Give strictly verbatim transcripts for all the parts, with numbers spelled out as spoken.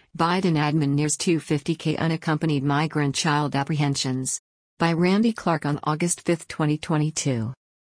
Biden admin nears two hundred fifty thousand unaccompanied migrant child apprehensions. By Randy Clark on August fifth, twenty twenty-two.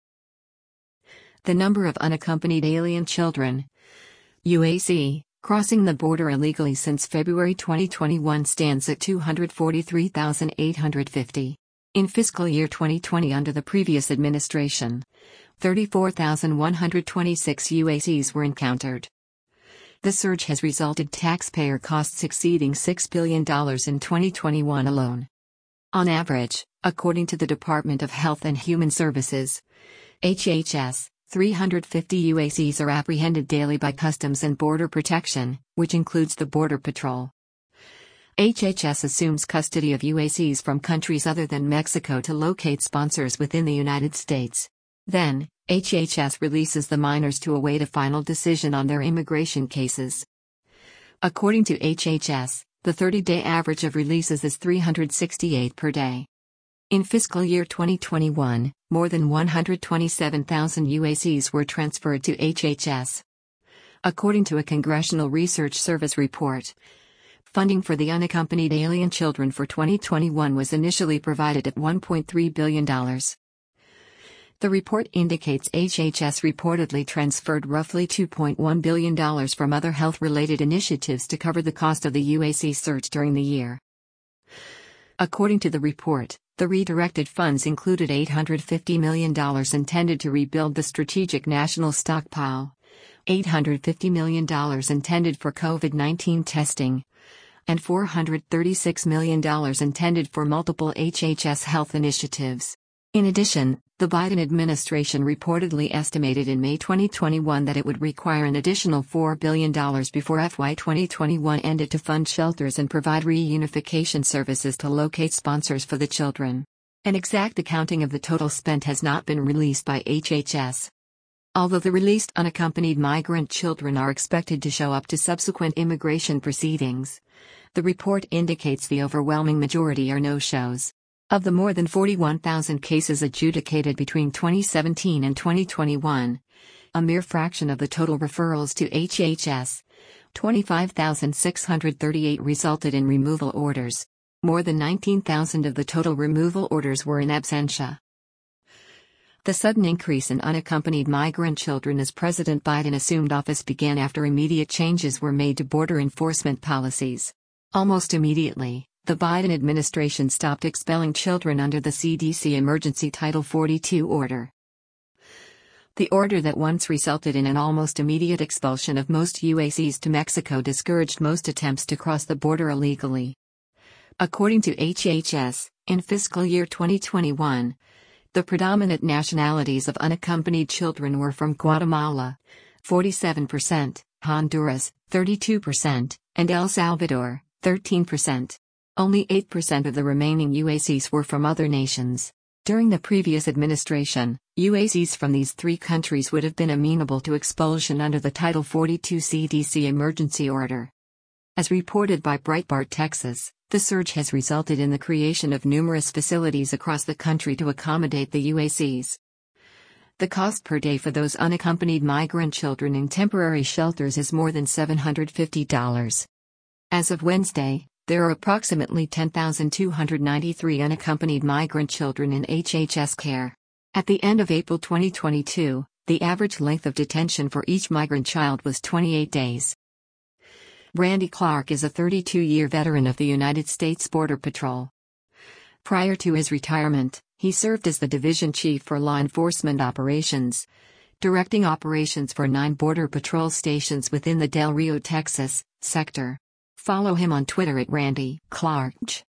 The number of unaccompanied alien children U A C crossing the border illegally since February twenty twenty-one stands at two hundred forty-three thousand eight hundred fifty. In fiscal year twenty twenty, under the previous administration, thirty-four thousand one hundred twenty-six U A Cs were encountered. The surge has resulted in taxpayer costs exceeding six billion dollars in twenty twenty-one alone. On average, according to the Department of Health and Human Services, H H S, three hundred fifty U A Cs are apprehended daily by Customs and Border Protection, which includes the Border Patrol. H H S assumes custody of U A Cs from countries other than Mexico to locate sponsors within the United States. Then, H H S releases the minors to await a final decision on their immigration cases. According to H H S, the thirty-day average of releases is three hundred sixty-eight per day. In fiscal year twenty twenty-one, more than one hundred twenty-seven thousand U A Cs were transferred to H H S. According to a Congressional Research Service report, funding for the unaccompanied alien children for twenty twenty-one was initially provided at one point three billion dollars. The report indicates H H S reportedly transferred roughly two point one billion dollars from other health-related initiatives to cover the cost of the U A C search during the year. According to the report, the redirected funds included eight hundred fifty million dollars intended to rebuild the Strategic National Stockpile, eight hundred fifty million dollars intended for COVID nineteen testing, and four hundred thirty-six million dollars intended for multiple H H S health initiatives. In addition, the Biden administration reportedly estimated in May twenty twenty-one that it would require an additional four billion dollars before F Y twenty twenty-one ended to fund shelters and provide reunification services to locate sponsors for the children. An exact accounting of the total spent has not been released by H H S. Although the released unaccompanied migrant children are expected to show up to subsequent immigration proceedings, the report indicates the overwhelming majority are no-shows. Of the more than forty-one thousand cases adjudicated between twenty seventeen and twenty twenty-one, a mere fraction of the total referrals to H H S, twenty-five thousand six hundred thirty-eight, resulted in removal orders. More than nineteen thousand of the total removal orders were in absentia. The sudden increase in unaccompanied migrant children as President Biden assumed office began after immediate changes were made to border enforcement policies. Almost immediately, the Biden administration stopped expelling children under the C D C Emergency Title forty-two order. The order that once resulted in an almost immediate expulsion of most U A Cs to Mexico discouraged most attempts to cross the border illegally. According to H H S, in fiscal year twenty twenty-one, the predominant nationalities of unaccompanied children were from Guatemala, forty-seven percent, Honduras, thirty-two percent, and El Salvador, thirteen percent. Only eight percent of the remaining U A Cs were from other nations. During the previous administration, U A Cs from these three countries would have been amenable to expulsion under the Title forty-two C D C emergency order. As reported by Breitbart Texas, the surge has resulted in the creation of numerous facilities across the country to accommodate the U A Cs. The cost per day for those unaccompanied migrant children in temporary shelters is more than seven hundred fifty dollars. As of Wednesday, there are approximately ten thousand two hundred ninety-three unaccompanied migrant children in H H S care. At the end of April twenty twenty-two, the average length of detention for each migrant child was twenty-eight days. Randy Clark is a thirty-two-year veteran of the United States Border Patrol. Prior to his retirement, he served as the division chief for law enforcement operations, directing operations for nine Border Patrol stations within the Del Rio, Texas, sector. Follow him on Twitter at Randy Clark.